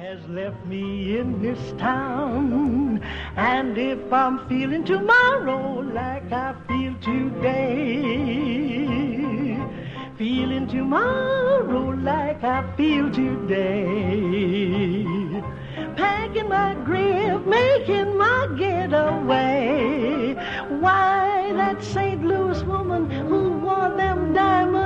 has left me in this town, and if I'm feeling tomorrow like I feel today, feeling tomorrow like I feel today, packing my grip, making my getaway. Why, that St. Louis woman who wore them diamonds